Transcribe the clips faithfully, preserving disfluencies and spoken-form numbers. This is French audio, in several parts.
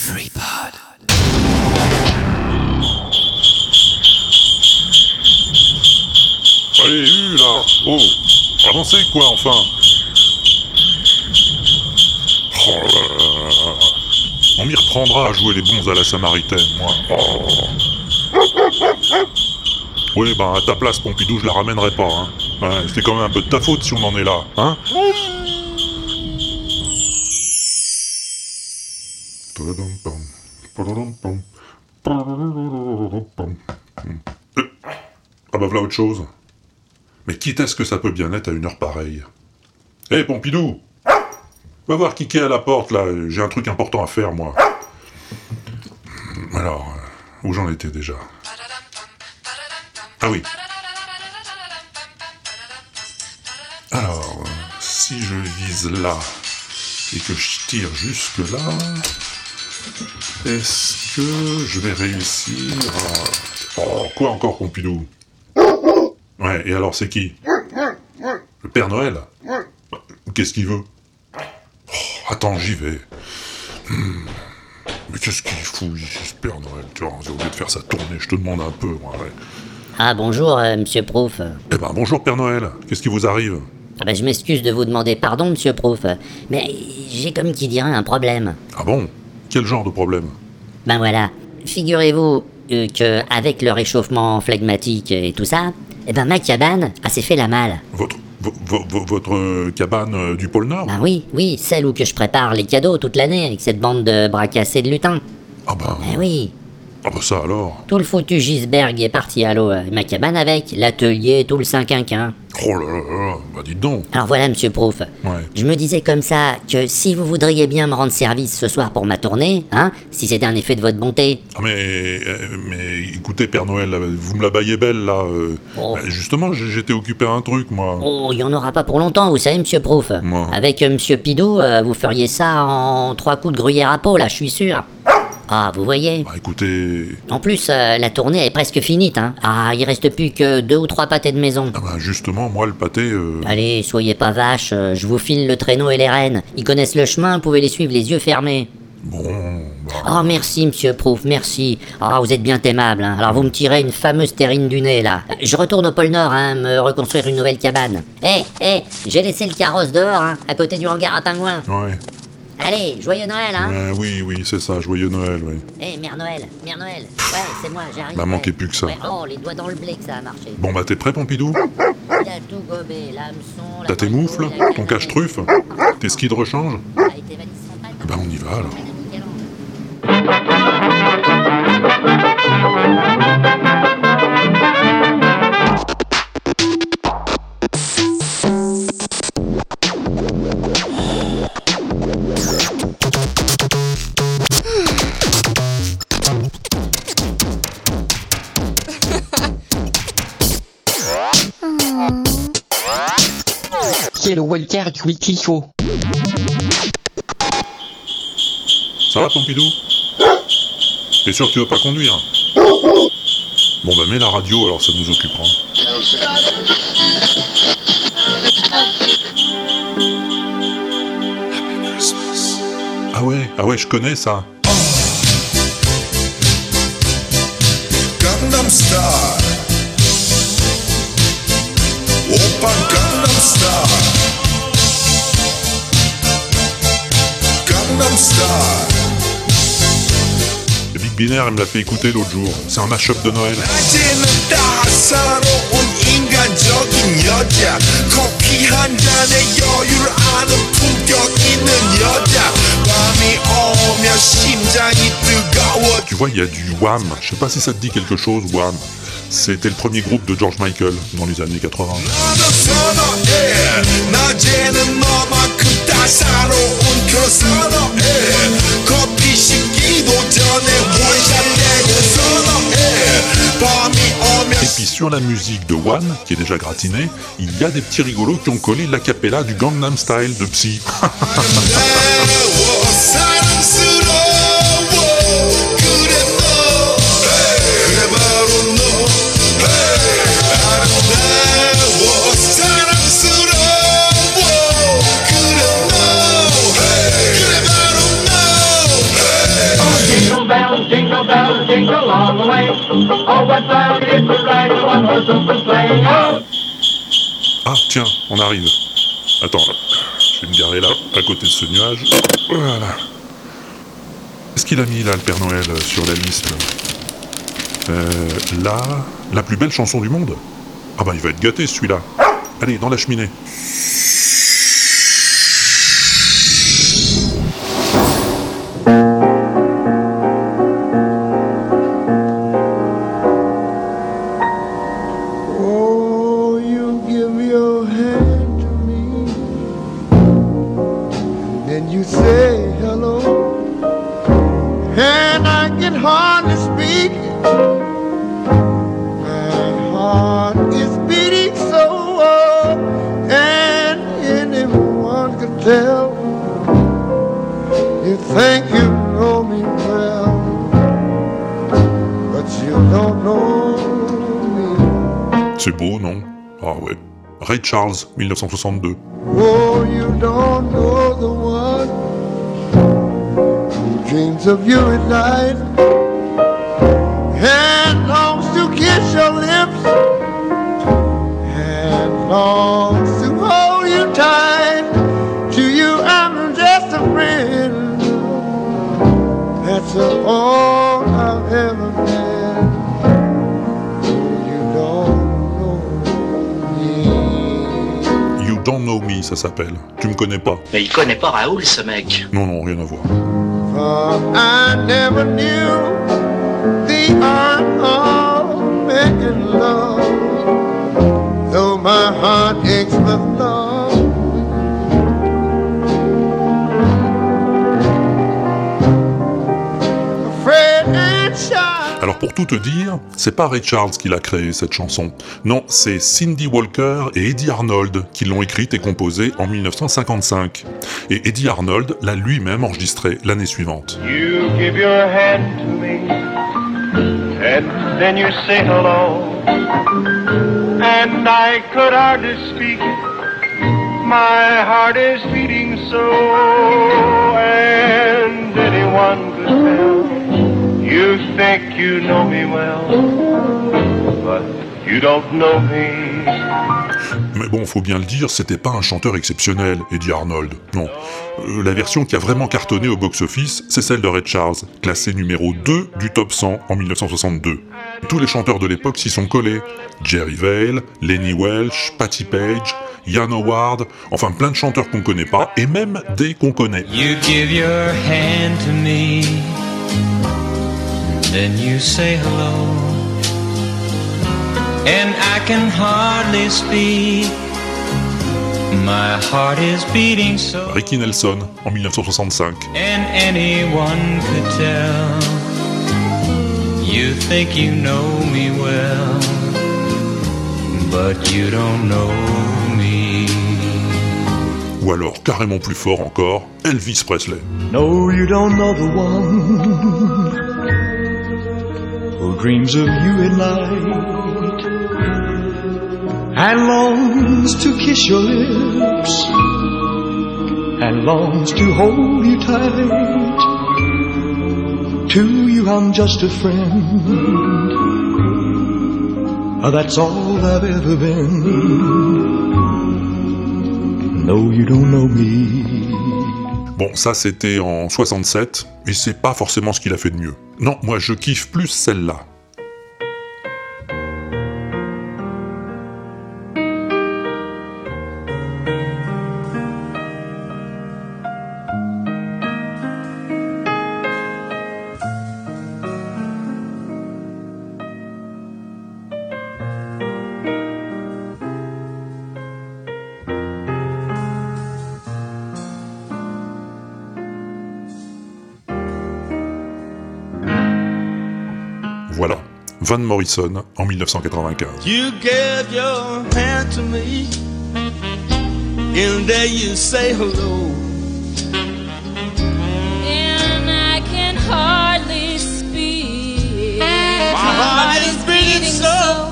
FreePod. Allez, U là. Oh, avancez quoi enfin. Oh là là là là. On m'y reprendra à jouer les bons à la Samaritaine, moi. Oh. Oui, ben à ta place, Pompidou, je la ramènerai pas, hein. Ouais, c'est quand même un peu de ta faute si on en est là, hein. Ah bah voilà autre chose. Mais quitte à ce que ça peut bien être à une heure pareille. Hé hey, Pompidou, va voir qui est à la porte là, j'ai un truc important à faire moi. Alors, euh, où j'en étais déjà? Ah oui. Alors, euh, si je vise là et que je tire jusque là, est-ce que je vais réussir à... Oh, quoi encore Pompidou? Ouais, et alors c'est qui? Le Père Noël? Qu'est-ce qu'il veut? Oh, attends, j'y vais. Hmm. Mais qu'est-ce qu'il fout ici, ce Père Noël? Tu vois, au lieu de faire sa tournée, je te demande un peu, moi, ouais. Ah bonjour, euh, monsieur Prouf. Eh ben, bonjour Père Noël, qu'est-ce qui vous arrive? Ah ben, je m'excuse de vous demander pardon, monsieur Prouf, mais j'ai comme qui dirait un problème. Ah bon? Quel genre de problème? Ben voilà, figurez-vous euh, que avec le réchauffement phlegmatique et tout ça, eh ben ma cabane a s'est fait la malle. Votre... vo- vo- vo- votre euh, cabane euh, du pôle Nord? Ben oui, oui, celle où que je prépare les cadeaux toute l'année avec cette bande de bras cassés de lutins. Ah ben... Eh oui, Ah ben ça alors? tout le foutu Gisberg est parti à l'eau, euh, ma cabane avec, l'atelier, tout le cinquinquin. Oh là là là, bah dites donc. Alors voilà, monsieur Prouf, Ouais. je me disais comme ça que si vous voudriez bien me rendre service ce soir pour ma tournée, hein, si c'était un effet de votre bonté. Ah mais, euh, mais écoutez Père Noël, là, vous me la baillez belle là. euh, Oh. bah, justement, j- j'étais occupé à un truc moi. Oh, il y en aura pas pour longtemps, vous savez, monsieur Prouf. Ouais. Avec euh, monsieur Pidou, euh, vous feriez ça en trois coups de gruyère à peau, là, je suis sûr. Ah, vous voyez. Bah écoutez... En plus, euh, la tournée est presque finie, hein. Ah, il reste plus que deux ou trois pâtés de maison. Ah bah justement, moi le pâté... euh, Allez, soyez pas vache, euh, je vous file le traîneau et les rênes. Ils connaissent le chemin, vous pouvez les suivre les yeux fermés. Bon... Bah... Oh, merci, monsieur Prouf, merci. Ah, vous êtes bien aimable, hein. Alors vous me tirez une fameuse terrine du nez, là. Je retourne au pôle Nord, hein, me reconstruire une nouvelle cabane. Hé, hé, j'ai laissé le carrosse dehors, hein, à côté du hangar à pingouins. Ouais. Allez, joyeux Noël, hein. Ouais, oui, oui, c'est ça, joyeux Noël, oui. Hé, Mère Noël, Mère Noël. Ouais, c'est moi, j'arrive. Bah, ouais. manquait plus que ça. Ouais, oh, les doigts dans le blé que ça a marché. Bon bah t'es prêt Pompidou? Il a tout gobé, l'hameçon, la T'as tes moto, moufles? la Ton canne à cache-truffe? Tes skis de rechange? pêche. Ah, et tes valises sans pattes. Bah on y va alors. C'est le Walter Quick qu'il faut. Ça va Pompidou? T'es sûr que tu veux pas conduire? Bon bah mets la radio alors ça nous occupera. Ah ouais, ah ouais je connais ça. Gangnam Style. Oppa Gangnam Style. Gangnam Style. Le Big Binaire il me l'a fait écouter l'autre jour. C'est un mash-up de Noël. 낮에는 따사로운 인간적인 여자 커피 한 잔에 여유를 아는 품격 있는 여자 밤이 오면 심장이 뜨거워 Tu vois, il y a du Wham. Je sais pas si ça te dit quelque chose, Wham. C'était le premier groupe de George Michael dans les années quatre-vingts. 나도 선어해 낮에는 너만큼 따사로운 그런 선어해 커피 식기도 전에 원샷 내고 선어해 밤이 오면 Et puis sur la musique de Wham, qui est déjà gratinée, il y a des petits rigolos qui ont collé l'acapella du Gangnam Style de Psy. 내워 사랑스러워 그래 너 그래 바로 너 아름다워 사랑스러워 그래 너 그래 바로 너 bells, jingle bells, jingle all the way. Oh, what fun it is to ride a one-horse open sleigh. Oh! Ah, tiens, on arrive. Attends, je vais me garer là, à côté de ce nuage. Voilà. Qu'est-ce qu'il a mis là, le Père Noël, sur la liste? Euh, là, la plus belle chanson du monde. Ah bah il va être gâté celui-là. Allez, dans la cheminée. Oh, you give your hand to me, then you say hello, and I can hardly speak. My heart is beating so, and anyone could tell. You think you know me well, but you don't know me. C'est beau, non? Ah ouais. Ray Charles, dix-neuf cent soixante-deux. Oh, you don't know the one who dreams of you at night and longs to kiss your lips and longs to hold you tight. To you, I'm just a friend. That's all I've ever been. You don't know me. You Don't Know Me, ça s'appelle. Tu me connais pas. Mais il connaît pas Raoul, ce mec. Non, non, rien à voir. For I never knew the art of making love, though my heart aches with love. Afraid and shy. Alors pour tout te dire, c'est pas Ray Charles qui l'a créé cette chanson. Non, c'est Cindy Walker et Eddie Arnold qui l'ont écrite et composée en dix-neuf cent cinquante-cinq. Et Eddie Arnold l'a lui-même enregistrée l'année suivante. You give your hand to me, and then you say hello, and I could hardly speak. My heart is beating so, and anyone could tell. You think you know me well, but you don't know me. Mais bon, faut bien le dire, c'était pas un chanteur exceptionnel, Eddie Arnold. Non. Euh, la version qui a vraiment cartonné au box-office, c'est celle de Ray Charles, classée numéro deux du top cent en dix-neuf cent soixante-deux. Tous les chanteurs de l'époque s'y sont collés. Jerry Vale, Lenny Welch, Patti Page, Ian Howard, enfin plein de chanteurs qu'on connaît pas, et même des qu'on connaît. You give your hand to me, then you say hello, and I can hardly speak. My heart is beating so, Ricky Nelson, en dix-neuf cent soixante-cinq. and anyone could tell. You think you know me well, but you don't know me. Ou alors, carrément plus fort encore, Elvis Presley. No, you don't know the one who dreams of you at night and longs to kiss your lips and longs to hold you tight. To you I'm just a friend, that's all I've ever been. No, you don't know me. Bon, ça c'était en soixante-sept, et c'est pas forcément ce qu'il a fait de mieux. Non, moi je kiffe plus celle-là. Voilà, Van Morrison en dix-neuf cent quatre-vingt-quinze. You gave your hand to me, and there you say hello. And I can hardly speak. My heart is beating so,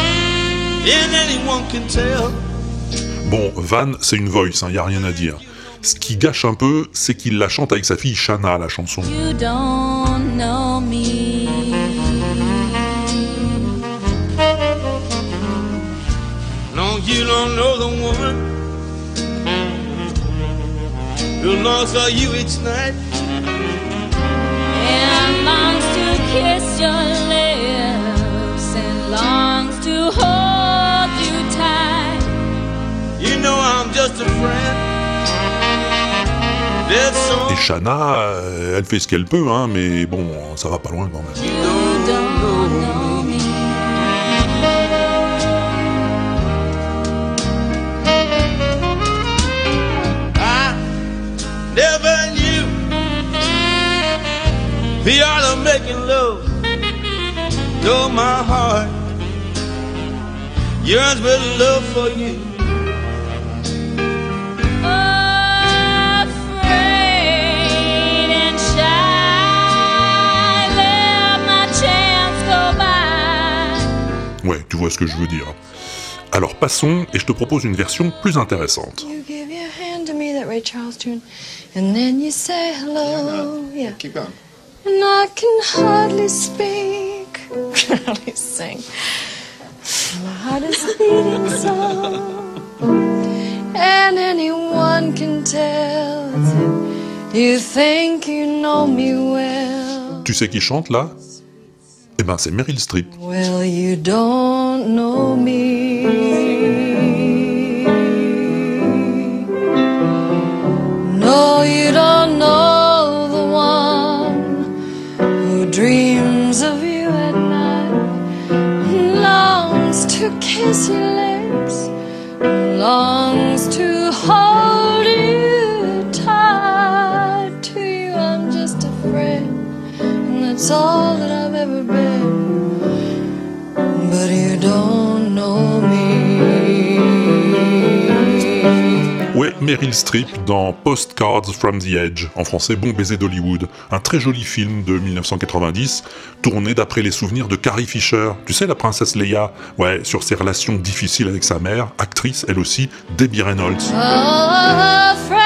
and anyone can tell. Bon, Van, c'est une voice, hein, y a rien à dire. Ce qui gâche un peu, c'est qu'il la chante avec sa fille Shanna, la chanson. You don't know me. No, you don't know the woman who longs for you each night. And longs to kiss your lips and longs to hold you tight. You know I'm just a friend. There's so Et Shanna, euh, elle fait ce qu'elle peut, hein, mais bon, ça va pas loin quand même. You don't know me. I never knew the art of making love. Though my heart yearns with love for you. Afraid and shy, let my chance go by. Ouais, tu vois ce que je veux dire. Alors passons, et je te propose une version plus intéressante. You give your hand to me, that Ray Charles tune, and then you say hello. Yeah. Keep going. And I can hardly speak, hardly sing. My heart is beating so, and anyone can tell that you think you know me well. Tu sais qui chante là? Eh ben c'est Meryl Streep. Well, you don't know me. No, you don't know the one who dreams of you at night, longs to kiss your lips, longs to hold you tight. To you I'm just a friend, and that's all that I've ever been. But you don't know me. Ouais, Meryl Streep dans Postcards from the Edge, en français Bon baiser d'Hollywood, un très joli film de mille neuf cent quatre-vingt-dix, tourné d'après les souvenirs de Carrie Fisher, tu sais la princesse Leia, ouais, sur ses relations difficiles avec sa mère, actrice elle aussi, Debbie Reynolds. Afraid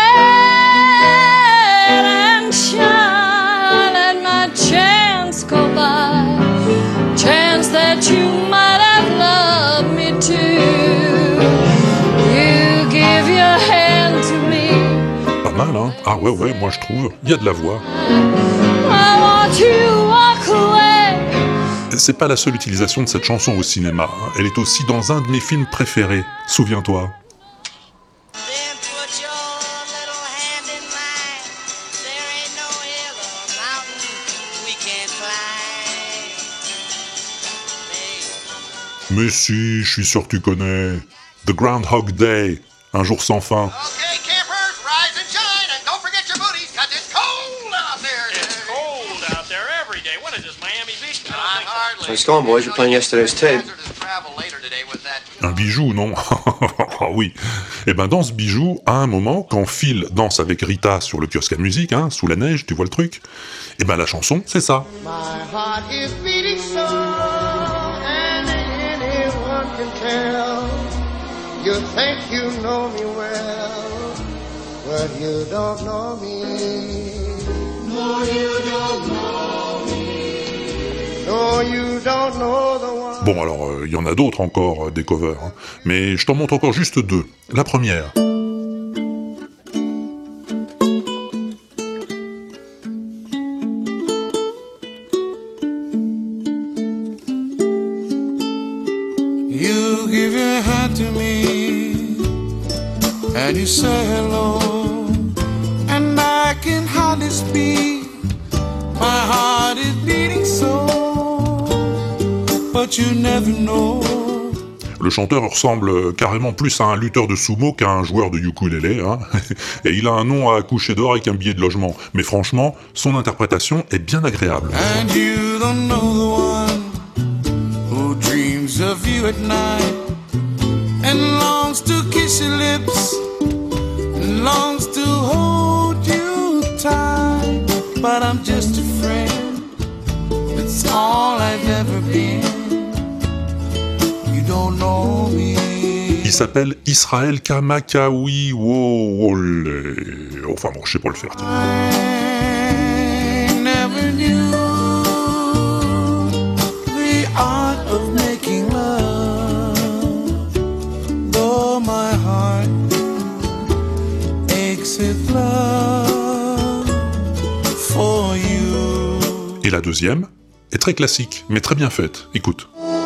and shy, let my chance go by. Chance that you might have loved me too. You give your hand to me. Pas mal, hein? Ah ouais, ouais, moi je trouve, il y a de la voix. I want you to walk away. C'est pas la seule utilisation de cette chanson au cinéma, hein. Elle est aussi dans un de mes films préférés, souviens-toi. Then put your little hand in mine. There ain't no hill or mountain we can't climb. Babe. Mais si, je suis sûr que tu connais. The Groundhog Day, un jour sans fin. Okay, campers, rise and shine, and don't forget your booties, 'cause it's cold out there. It's cold out there every day. What is this, Miami Beach? I don't think so. Hardly. Nice going, boys. You're playing yesterday's tape. Hazardous travel later today with that. Un bijou, non? Ah oui. Et ben dans ce bijou, à un moment, quand Phil danse avec Rita sur le kiosque à musique, hein, sous la neige, tu vois le truc? Et ben la chanson, c'est ça. My heart is beating so, and anyone can tell. You think you know me well, but you don't know me. No, you don't know me. No, you don't know the one. Bon alors, il euh, y en a d'autres encore, euh, des covers, hein. Mais je t'en montre encore juste deux. La première. You give your hand to me, and you say hello, and I can hardly speak. My heart is beating so, but you never know. Le chanteur ressemble carrément plus à un lutteur de sumo qu'à un joueur de ukulélé, hein. Et il a un nom à coucher dehors avec un billet de logement. Mais franchement, son interprétation est bien agréable. And you don't know the one who dreams of you at night, and longs to kiss your lips, and longs to hold you tight. But I'm just a friend, that's all I've ever been. You don't know me. Il s'appelle Israël Kamakawi Wolé. Enfin bon, je sais pas le faire. Tiens. I never knew the art of making love, though my heart aches with love for you. Et la deuxième est très classique, mais très bien faite. Écoute.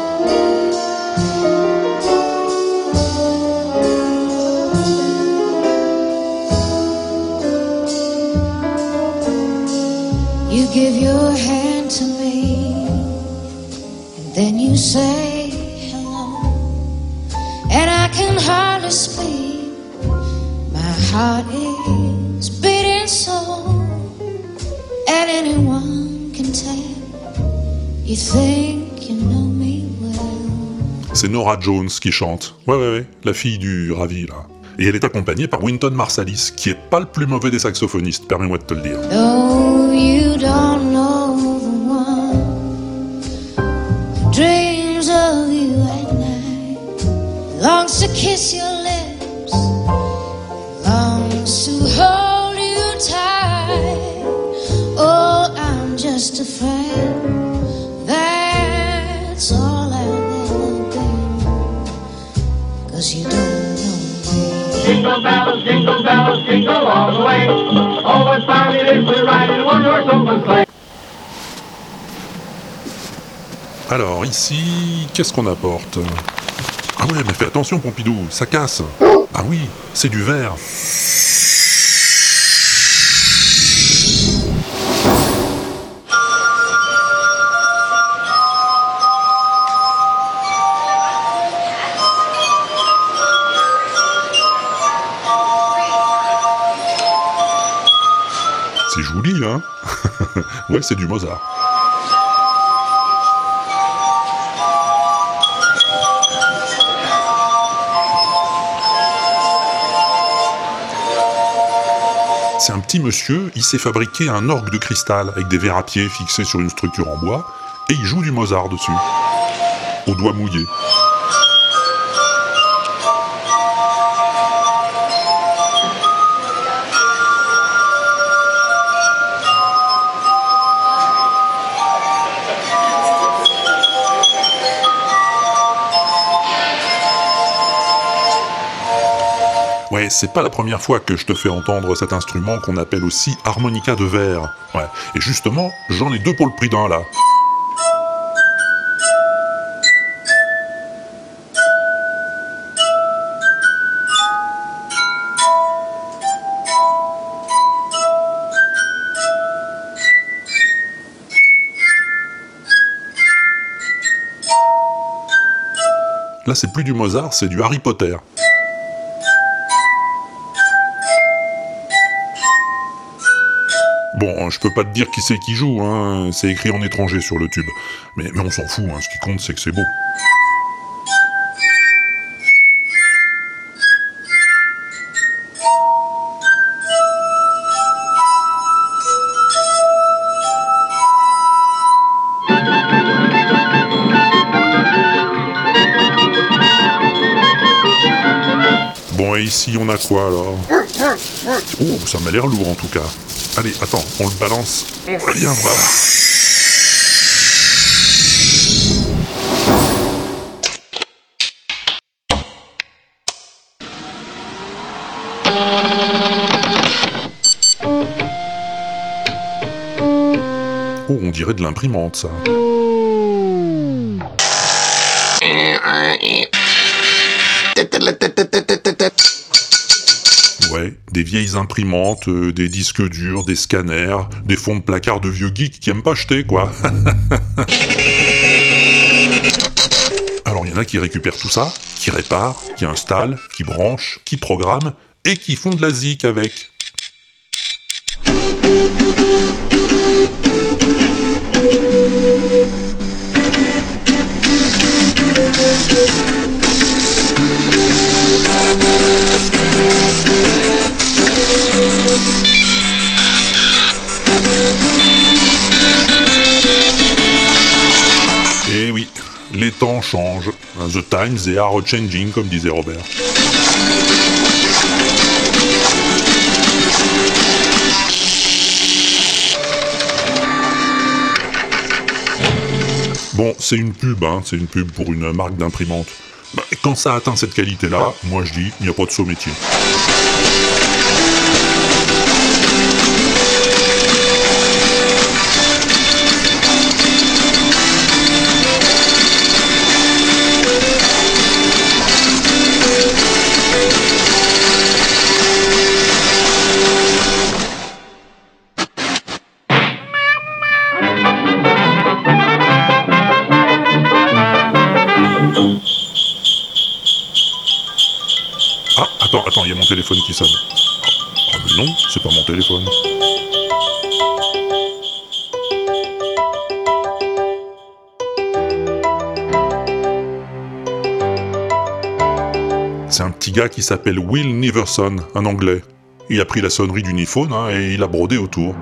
You give your hand to me, and then you say hello, and I can hardly speak. My heart is beating so, and anyone can tell. You think you know me well. C'est Nora Jones qui chante. Ouais, ouais, ouais, la fille du Ravi, là. Et elle est accompagnée par Wynton Marsalis, qui est pas le plus mauvais des saxophonistes, permets-moi de te le dire. No, you don't know the one who dreams of you at night, longs to kiss your lips, longs to hold you tight. Oh, I'm just a friend, that's all I'll ever be, 'cause you don't know. Jingle bells, jingle bells, jingle all the way. Oh, what fun it is to ride in one horse open sleigh. Alors, ici, qu'est-ce qu'on apporte? Ah ouais, mais fais attention, Pompidou, ça casse. Ah oui, c'est du verre. C'est joli, hein? Ouais, c'est du Mozart. C'est un petit monsieur, il s'est fabriqué un orgue de cristal avec des verres à pied fixés sur une structure en bois, et il joue du Mozart dessus, aux doigts mouillés. Ouais, c'est pas la première fois que je te fais entendre cet instrument qu'on appelle aussi harmonica de verre. Ouais, et justement, j'en ai deux pour le prix d'un là. Là, c'est plus du Mozart, c'est du Harry Potter. Bon, je peux pas te dire qui c'est qui joue, hein, c'est écrit en étranger sur le tube. Mais, mais on s'en fout, hein, ce qui compte c'est que c'est beau. Bon, et ici on a quoi alors? Oh, ça m'a l'air lourd en tout cas. Allez, attends, on le balance. Viens voir. Oh, on dirait de l'imprimante, ça. Ouais, des vieilles imprimantes, euh, des disques durs, des scanners, des fonds de placard de vieux geeks qui aiment pas acheter, quoi. Alors, il y en a qui récupèrent tout ça, qui réparent, qui installent, qui branchent, qui programment, et qui font de la zik avec. Et oui, les temps changent. The times they are changing, comme disait Robert. Bon, c'est une pub, hein, c'est une pub pour une marque d'imprimante. Bah, quand ça atteint cette qualité-là, moi je dis, il n'y a pas de saut métier. Ah, attends, attends, il y a mon téléphone qui sonne. Oh, mais non, c'est pas mon téléphone. C'est un petit gars qui s'appelle Will Neverson, un Anglais. Il a pris la sonnerie d'une iPhone hein, et il a brodé autour.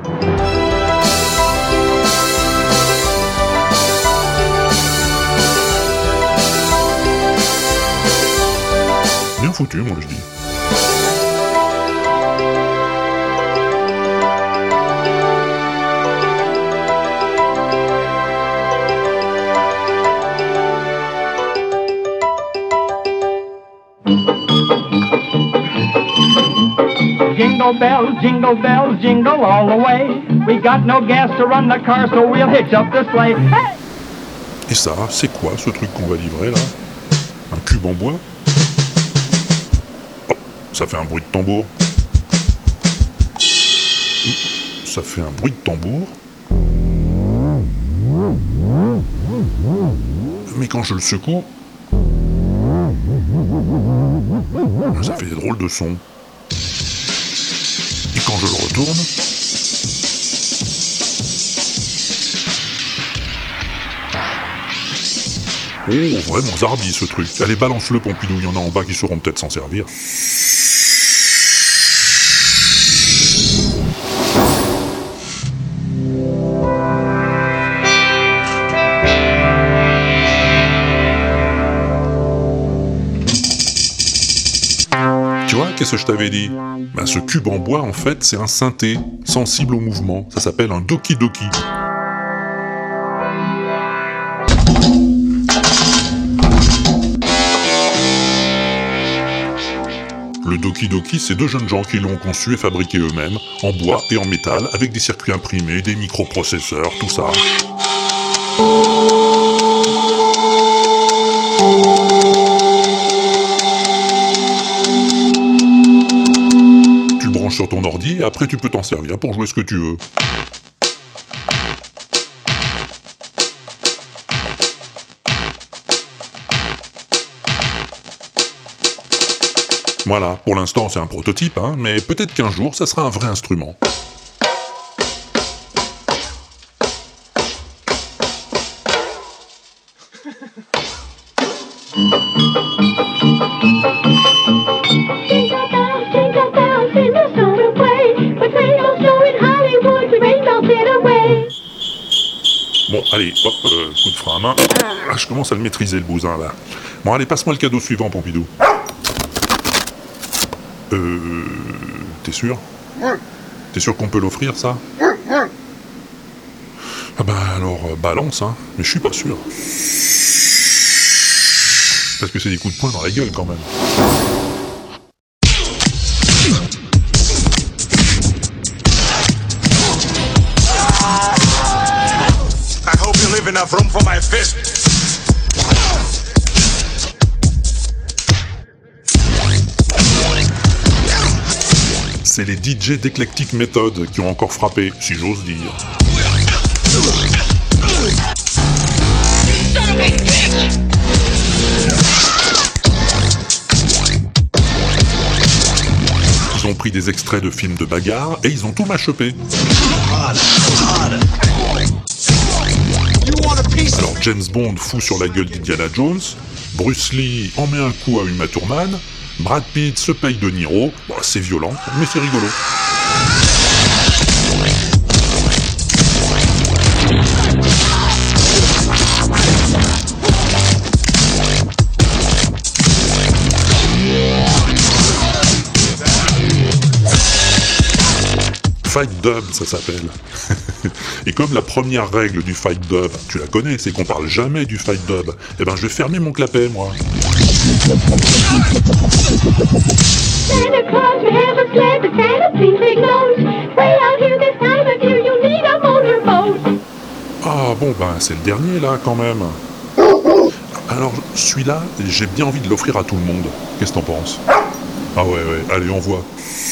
Bien foutu, moi je dis. Jingle bells, jingle bells, jingle all the way. We got no gas to run the car, so we'll hitch up the sleigh. Hey! Et ça, c'est quoi ce truc qu'on va livrer là? Un cube en bois? Oh, ça fait un bruit de tambour. Ça fait un bruit de tambour. Mais quand je le secoue, ça fait des drôles de sons. Et quand je le retourne, oh, vraiment zarbi ce truc. Allez, balance-le, Pompidou, il y en a en bas qui sauront peut-être s'en servir. Tu vois, qu'est-ce que je t'avais dit? Ben, ce cube en bois, en fait, c'est un synthé, sensible au mouvement. Ça s'appelle un Doki Doki. Le Doki Doki, c'est deux jeunes gens qui l'ont conçu et fabriqué eux-mêmes, en bois et en métal, avec des circuits imprimés, des microprocesseurs, tout ça. Tu le branches sur ton ordi et après tu peux t'en servir pour jouer ce que tu veux. Voilà, pour l'instant c'est un prototype, hein, mais peut-être qu'un jour ça sera un vrai instrument. Bon, allez, hop, euh, coup de frein à main. Ah, je commence à le maîtriser le bousin là. Bon, allez, passe-moi le cadeau suivant, Pompidou. Euh... T'es sûr? T'es sûr qu'on peut l'offrir, ça? Ah bah alors, euh, balance, hein. Mais je suis pas sûr. Parce que c'est des coups de poing dans la gueule, quand même. I hope you leave enough room for my fist. C'est les D J d'Eclectic Method qui ont encore frappé, si j'ose dire. Ils ont pris des extraits de films de bagarre et ils ont tout machopé. Alors James Bond fout sur la gueule d'Indiana Jones, Bruce Lee en met un coup à Uma Thurman, Brad Pitt se paye De Niro, bon, c'est violent, mais c'est rigolo. Fight Dub, ça s'appelle. Et comme la première règle du Fight Dub, tu la connais, c'est qu'on parle jamais du Fight Dub, eh ben je vais fermer mon clapet, moi. Santa Claus may have a sled, but Santa please make noise. Way out here this time of year, you'll need a motorboat. Ah bon, ben c'est le dernier là quand même. Alors celui-là, j'ai bien envie de l'offrir à tout le monde. Qu'est-ce que t'en penses? Ah ouais, ouais, allez, on voit.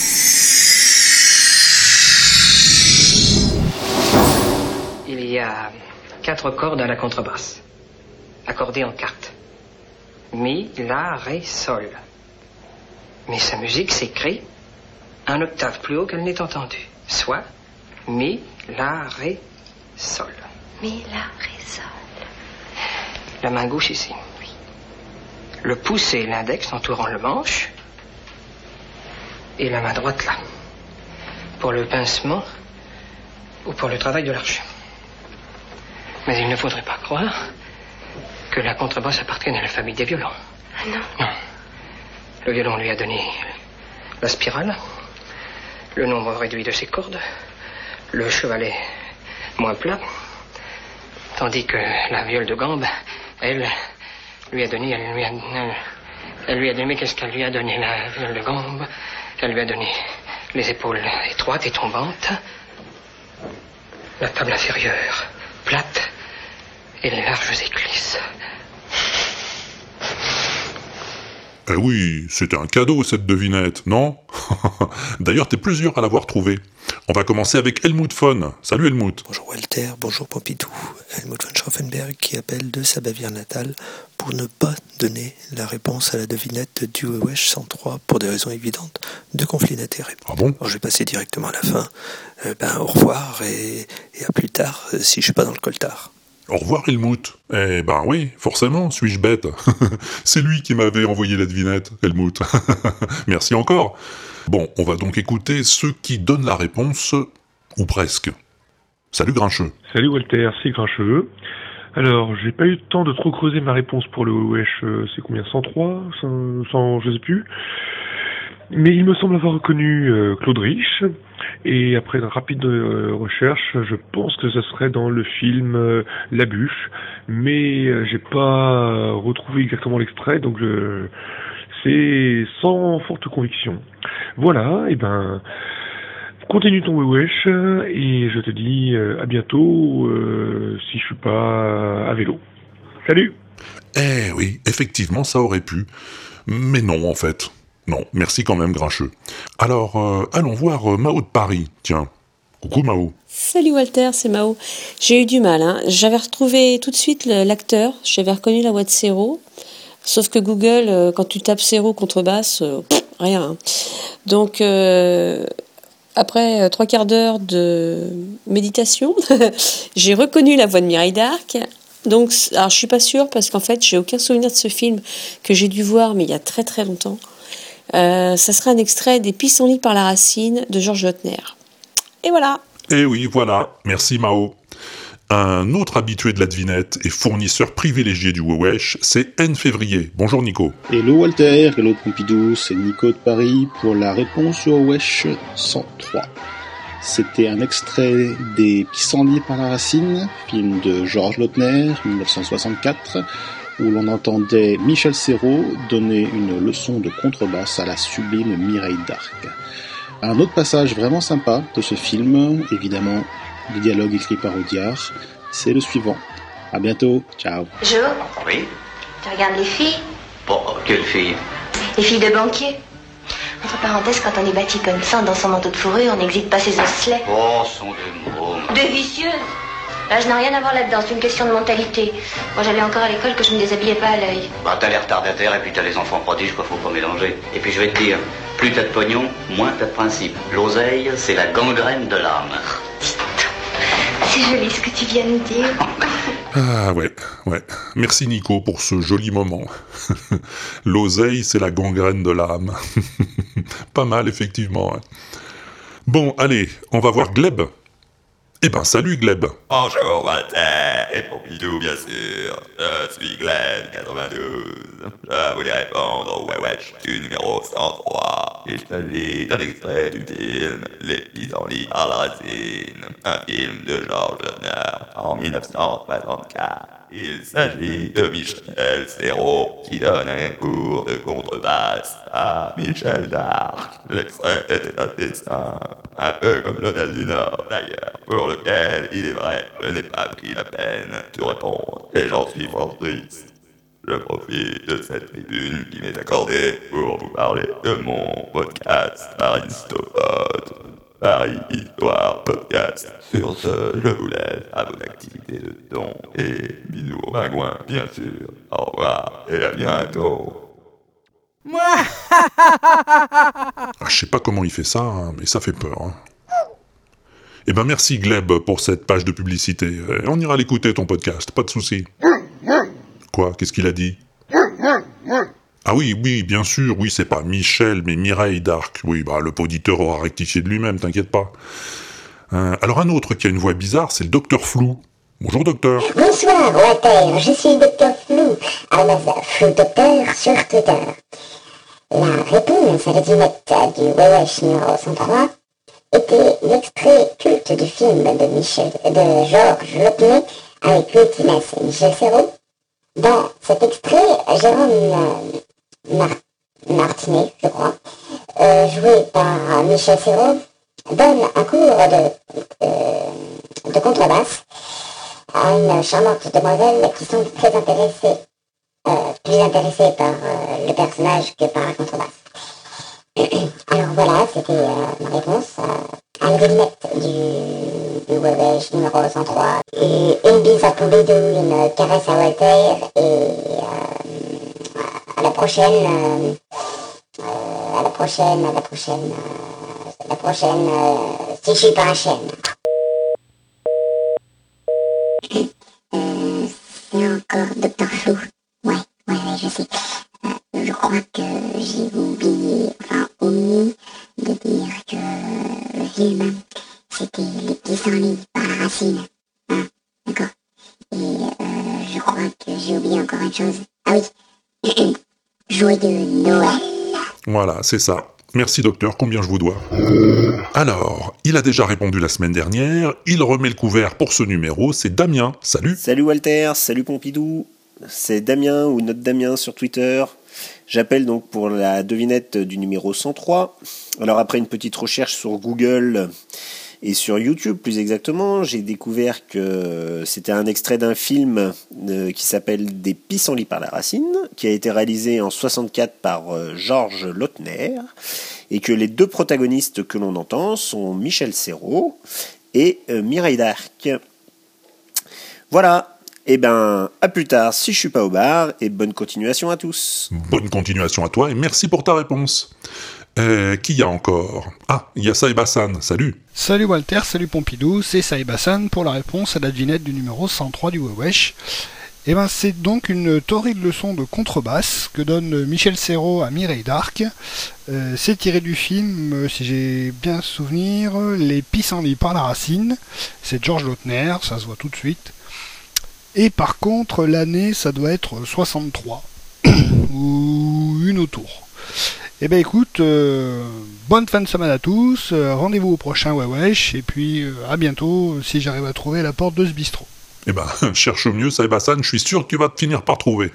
Il y a quatre cordes à la contrebasse, accordées en quarte. Mi, la, ré, sol. Mais sa musique s'écrit un octave plus haut qu'elle n'est entendue. Soit mi, la, ré, sol. Mi, la, ré, sol. La main gauche ici. Oui. Le pouce et l'index entourant le manche. Et la main droite là. Pour le pincement ou pour le travail de l'arche. Mais il ne faudrait pas croire que la contrebasse appartienne à la famille des violons. Ah non. Non. Le violon lui a donné la spirale, le nombre réduit de ses cordes, le chevalet moins plat, tandis que la viole de gambe, elle, lui a donné, elle lui a, elle, elle lui a donné, mais qu'est-ce qu'elle lui a donné, la viole de gambe? Elle lui a donné les épaules étroites et tombantes, la table inférieure plate et les larges éclisses. Eh oui, c'était un cadeau cette devinette, non? D'ailleurs, t'es plusieurs à l'avoir trouvé. On va commencer avec Helmut Von. Salut Helmut. Bonjour Walter, bonjour Pompidou. Helmut von Schauffenberg qui appelle de sa Bavière natale pour ne pas donner la réponse à la devinette du Wesh cent trois pour des raisons évidentes de conflit d'intérêts. Ah bon? Alors je vais passer directement à la fin. Euh, ben au revoir et, et à plus tard euh, si je suis pas dans le coltard. Au revoir Helmut. Eh ben oui, forcément, suis-je bête. C'est lui qui m'avait envoyé la devinette, Helmut. Merci encore. Bon, on va donc écouter ceux qui donnent la réponse, ou presque. Salut Grincheux. Salut Walter, c'est Grincheux. Alors, j'ai pas eu le temps de trop creuser ma réponse pour le Wesh, euh, c'est combien, cent trois, cent, cent, je sais plus. Mais il me semble avoir reconnu euh, Claude Rich, et après une rapide euh, recherche, je pense que ce serait dans le film euh, La Bûche, mais euh, j'ai pas euh, retrouvé exactement l'extrait, donc je... c'est sans forte conviction. Voilà, et ben, continue ton wesh, et je te dis euh, à bientôt, euh, si je suis pas à vélo. Salut! Eh oui, effectivement, ça aurait pu. Mais non, en fait. Non, merci quand même, Grincheux. Alors, euh, allons voir euh, Mao de Paris, tiens. Coucou Mao. Salut Walter, c'est Mao. J'ai eu du mal, hein. J'avais retrouvé tout de suite le, l'acteur, j'avais reconnu la voix de Serrault, sauf que Google, euh, quand tu tapes Serrault contrebasse, euh, pff, rien. Hein. Donc, euh, après euh, trois quarts d'heure de méditation, j'ai reconnu la voix de Mireille d'Arc. Donc, alors je suis pas sûre parce qu'en fait, j'ai aucun souvenir de ce film que j'ai dû voir, mais il y a très très longtemps. Euh, ça serait un extrait des Pissenlits par la racine de Georges Lautner. Et voilà. Eh oui, voilà. Merci Mao. Un autre habitué de la devinette et fournisseur privilégié du Wesh, c'est N Février. Bonjour Nico. Hello Walter, hello Pompidou, c'est Nico de Paris pour la réponse au Wesh cent trois. C'était un extrait des Pissenlits par la racine, film de Georges Lautner, dix-neuf cent soixante-quatre, où l'on entendait Michel Serrault donner une leçon de contrebasse à la sublime Mireille d'Arc. Un autre passage vraiment sympa de ce film, évidemment, des dialogues écrits par Audiard, c'est le suivant. À bientôt, ciao. Jo, Oui? tu regardes les filles? Bon, quelle fille? Les filles de banquier. Entre parenthèses, quand on est bâti comme ça, dans son manteau de fourrure, on n'exite pas ses osselets. Oh, sont des mots. De vicieuses. Là, je n'ai rien à voir là-dedans, c'est une question de mentalité. Moi, j'allais encore à l'école que je me déshabillais pas à l'œil. Bah, t'as les retardataires et puis t'as les enfants prodiges, quoi, faut pas mélanger. Et puis je vais te dire, plus t'as de pognon, moins t'as de principe. L'oseille, c'est la gangrène de l'âme. C'est joli ce que tu viens de dire. Ah ouais, ouais. Merci Nico pour ce joli moment. L'oseille, c'est la gangrène de l'âme. Pas mal, effectivement. Hein. Bon, allez, on va voir Gleb. Eh ben, salut Gleb. Bonjour Walter et Pompidou, bien sûr. Je suis Gleb quatre-vingt-douze. Je voulais répondre au Wesh du numéro cent trois. Il s'agit d'un extrait du film Les pissenlits par la racine, un film de Georges Lautner en dix-neuf cent soixante-quatre. Il s'agit de Michel Serrault qui donne un cours de contrebasse à Michel d'Arc. L'extrait était assez simple, un peu comme l'Hôtel du Nord d'ailleurs, pour lequel, il est vrai, je n'ai pas pris la peine de répondre et j'en suis fort triste. Je profite de cette tribune qui m'est accordée pour vous parler de mon podcast Aristopode. Paris Histoire Podcast. Sur ce, je vous laisse à vos activités de don et bisous aux pingouins, bien sûr. Au revoir et à bientôt. Ah, je sais pas comment il fait ça, hein, mais ça fait peur. Hein. Eh ben merci Gleb pour cette page de publicité. Euh, On ira l'écouter ton podcast, pas de souci. Quoi? Qu'est-ce qu'il a dit? Ah oui, oui, bien sûr, oui, c'est pas Michel, mais Mireille d'Arc. Oui, bah le poditeur aura rectifié de lui-même, t'inquiète pas. Euh, alors un autre qui a une voix bizarre, c'est le docteur Flou. Bonjour docteur. Bonsoir Walter, je suis le docteur Flou, alias Flou Docteur sur Twitter. La réponse à la devinette du Wesh numéro cent trois était l'extrait culte du film de Michel, de Georges Lautner avec Louis de Funès et Michel Serrault. Dans cet extrait, Jérôme euh, Mar- Martinet, je crois, euh, joué par Michel Serrault, donne un cours de, euh, de contrebasse à une charmante demoiselle qui semble très intéressée, euh, plus intéressée par euh, le personnage que par la contrebasse. Alors voilà, c'était euh, ma réponse à, à la devinette du, du Wesh numéro cent trois. Et une bise à Pompidou, une caresse à Walter, et euh, à la prochaine, euh, euh, à la prochaine, à la prochaine, euh, la prochaine, euh, si je suis pas un chêne. Euh, c'est encore docteur Flou. Ouais, ouais, ouais, je sais. Euh, je crois que j'ai oublié, enfin omis de dire que le film, c'était Les pissenlits par la racine. Hein, d'accord. Et euh, je crois que j'ai oublié encore une chose. Ah oui, joyeux Noël. Voilà, c'est ça. Merci docteur, combien je vous dois? Alors, il a déjà répondu la semaine dernière, il remet le couvert pour ce numéro, c'est Damien, salut. Salut Walter, salut Pompidou, c'est Damien ou notre Damien sur Twitter. J'appelle donc pour la devinette du numéro cent trois. Alors après une petite recherche sur Google et sur YouTube plus exactement, j'ai découvert que c'était un extrait d'un film euh, qui s'appelle Des pissenlits par la racine, qui a été réalisé en soixante-quatre par euh, Georges Lautner, et que les deux protagonistes que l'on entend sont Michel Serrault et euh, Mireille d'Arc. Voilà, et ben à plus tard si je suis pas au bar, et bonne continuation à tous. Bonne continuation à toi et merci pour ta réponse. Euh, qui y a encore? Ah, il y a Saïb Hassan, salut. Salut Walter, salut Pompidou, c'est Saïb Hassan pour la réponse à la devinette du numéro cent trois du Wesh. Et ben c'est donc une torride leçon de contrebasse que donne Michel Serrault à Mireille d'Arc. Euh, c'est tiré du film, euh, si j'ai bien souvenir, Les pissenlits par la racine. C'est Georges Lautner, ça se voit tout de suite. Et par contre, l'année, ça doit être soixante-trois. Ou une autour. Eh ben écoute, euh, bonne fin de semaine à tous, euh, rendez-vous au prochain Wesh, et puis euh, à bientôt si j'arrive à trouver la porte de ce bistrot. Eh ben, cherche au mieux, Saïb Hassan, je suis sûr que tu vas te finir par trouver.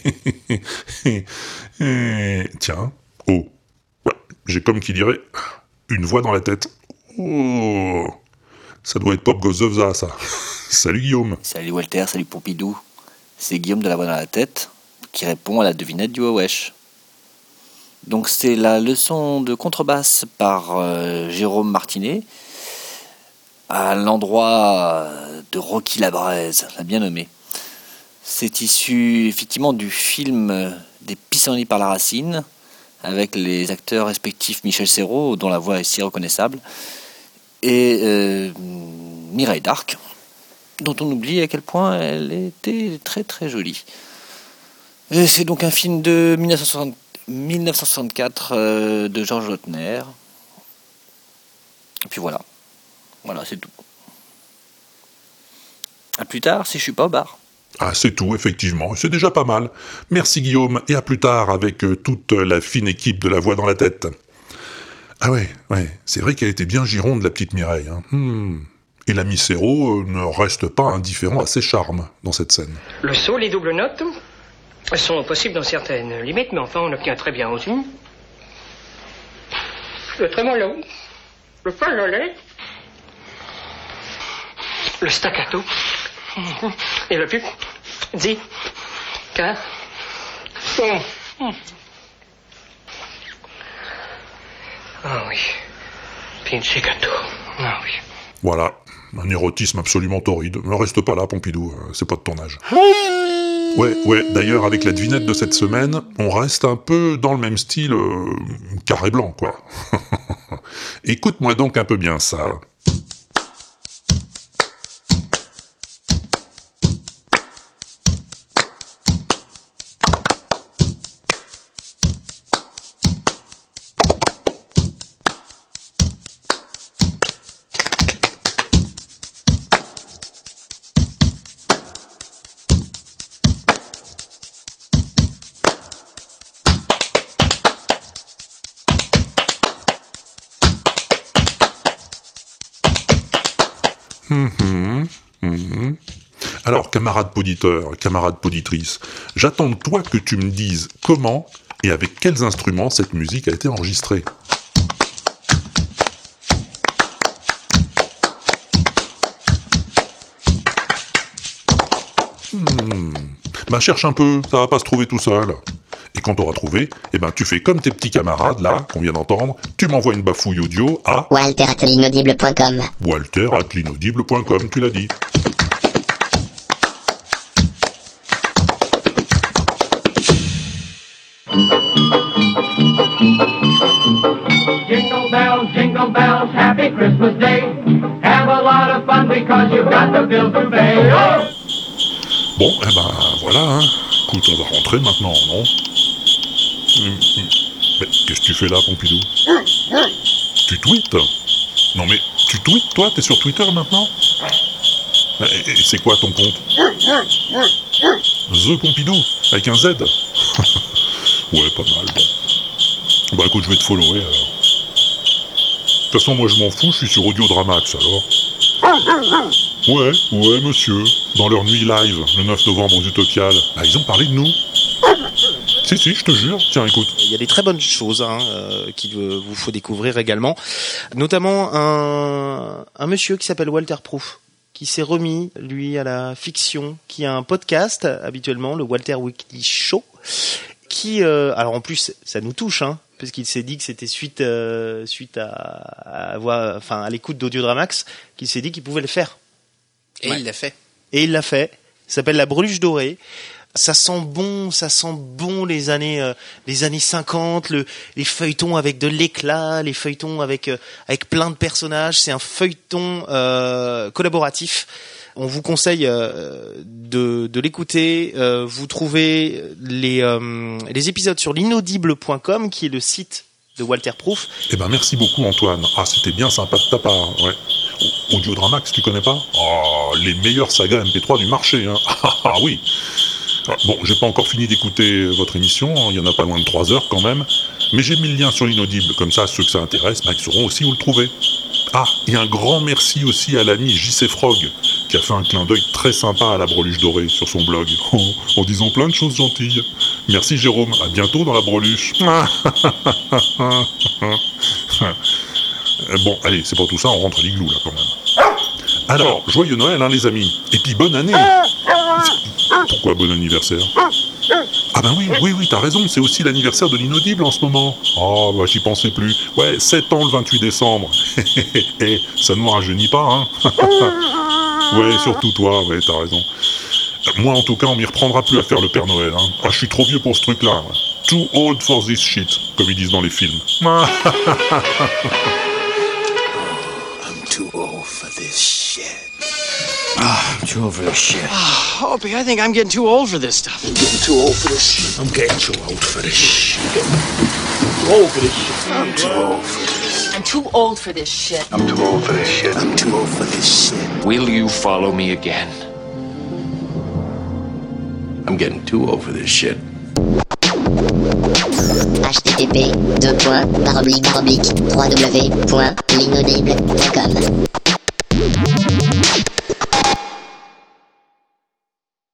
Et... Tiens, oh, j'ai comme qui dirait, une voix dans la tête. Oh, ça doit être Pop Gozovza, ça. Salut Guillaume. Salut Walter, salut Pompidou. C'est Guillaume de la voix dans la tête qui répond à la devinette du Wesh. Donc c'est la leçon de contrebasse par euh, Jérôme Martinet à l'endroit de Rocky Labraise, l'a bien nommé. C'est issu effectivement du film Des pissenlits par la racine avec les acteurs respectifs Michel Serrault, dont la voix est si reconnaissable, et euh, Mireille d'Arc, dont on oublie à quel point elle était très très jolie. Et c'est donc un film de dix-neuf cent soixante-quatre euh, de Georges Lautner. Et puis voilà. Voilà, c'est tout. À plus tard si je suis pas au bar. Ah, c'est tout, effectivement, c'est déjà pas mal. Merci Guillaume, et à plus tard avec euh, toute la fine équipe de La Voix dans la tête. Ah ouais, ouais, c'est vrai qu'elle était bien gironde, la petite Mireille. Hein. Hmm. Et l'ami Serrault euh, ne reste pas indifférent à ses charmes dans cette scène. Le saut, les doubles notes sont possibles dans certaines limites, mais enfin on obtient très bien au-dessus. Le tremolo, le flageolet, le staccato, et le plus dit, car, ah oui, pizzicato, ah oui. Voilà, un érotisme absolument torride. Ne reste pas là, Pompidou, c'est pas de ton âge. Ouais, ouais, d'ailleurs, avec la devinette de cette semaine, on reste un peu dans le même style euh, carré blanc, quoi. Écoute-moi donc un peu bien ça. Mmh, mmh. Alors, camarade poditeur, camarade poditrice, j'attends de toi que tu me dises comment et avec quels instruments cette musique a été enregistrée. Mmh. Bah cherche un peu, ça va pas se trouver tout seul. Et quand t'auras trouvé, eh ben tu fais comme tes petits camarades là, qu'on vient d'entendre, tu m'envoies une bafouille audio à walter arobase l'inaudible point com. walter arobase l'inaudible point com, tu l'as dit. Jingle bells, jingle bells, happy Christmas Day. Have a lot of fun because you've got the bills to pay. Oh! Bon, eh ben voilà, hein. Écoute, on va rentrer maintenant, non? Mais qu'est-ce que tu fais là, Pompidou? Tu tweets? Non mais, tu tweets toi? T'es sur Twitter maintenant? Et, et c'est quoi ton compte? The Pompidou, avec un Z. Ouais, pas mal, bon. Bah écoute, je vais te follower alors. De toute façon, moi je m'en fous, je suis sur Audiodramax alors. Ouais, ouais monsieur, dans leur nuit live, le neuf novembre aux Utopiales. Ah, ils ont parlé de nous. Si, si, je te jure. Tiens, écoute. Il y a des très bonnes choses hein, euh, qu'il euh, vous faut découvrir également. Notamment un, un monsieur qui s'appelle Walter Proof, qui s'est remis, lui, à la fiction, qui a un podcast, habituellement, le Walter Weekly Show, qui... Euh, alors en plus, ça nous touche, hein, parce qu'il s'est dit que c'était suite, euh, suite à, à, à, enfin, à l'écoute d'Audiodramax, qu'il s'est dit qu'il pouvait le faire. Et ouais. il l'a fait. Et il l'a fait. Ça s'appelle La Breluche Dorée. Ça sent bon, ça sent bon les années, euh, les années cinquante, le, les feuilletons avec de l'éclat, les feuilletons avec, euh, avec plein de personnages. C'est un feuilleton euh, collaboratif. On vous conseille euh, de, de l'écouter. Euh, vous trouvez les, euh, les épisodes sur l'inaudible point com, qui est le site de Walter Proof. Eh ben merci beaucoup Antoine. Ah, c'était bien sympa de ta part, ouais. Audiodramax, tu connais pas? Oh, les meilleures sagas M P trois du marché, hein. Ah oui. Bon, j'ai pas encore fini d'écouter votre émission, il y en a pas loin de trois heures quand même, mais j'ai mis le lien sur l'inaudible, comme ça ceux que ça intéresse, bah, ils sauront aussi où le trouver. Ah, et un grand merci aussi à l'ami J C Frog, qui a fait un clin d'œil très sympa à la Breluche Dorée sur son blog, oh, en disant plein de choses gentilles. Merci Jérôme, à bientôt dans la Breluche. Bon, allez, c'est pas tout ça, on rentre à l'igloo là quand même. Alors, joyeux Noël hein les amis, et puis bonne année. Pourquoi bon anniversaire? Ah ben oui, oui, oui, t'as raison, c'est aussi l'anniversaire de l'inaudible en ce moment. Oh, bah j'y pensais plus. Ouais, sept ans le vingt-huit décembre. Et ça ne nous rajeunit pas, hein. Ouais, surtout toi, ouais, t'as raison. Moi, en tout cas, on m'y reprendra plus à faire le Père Noël, hein. Ah, je suis trop vieux pour ce truc-là. Too old for this shit, comme ils disent dans les films. I'm too old for this shit. Ah, I'm too old for this shit. Oh, Opie, I think I'm getting too old for this stuff. I'm getting too old for this shit. I'm getting too old for this shit. Too old for this shit. I'm too old for this. I'm too old for this shit. I'm too old for this shit. I'm too old for this shit. Will you follow me again? I'm getting too old for this shit. H T T P deux points barre oblique barre oblique w w w point l'inaudible point com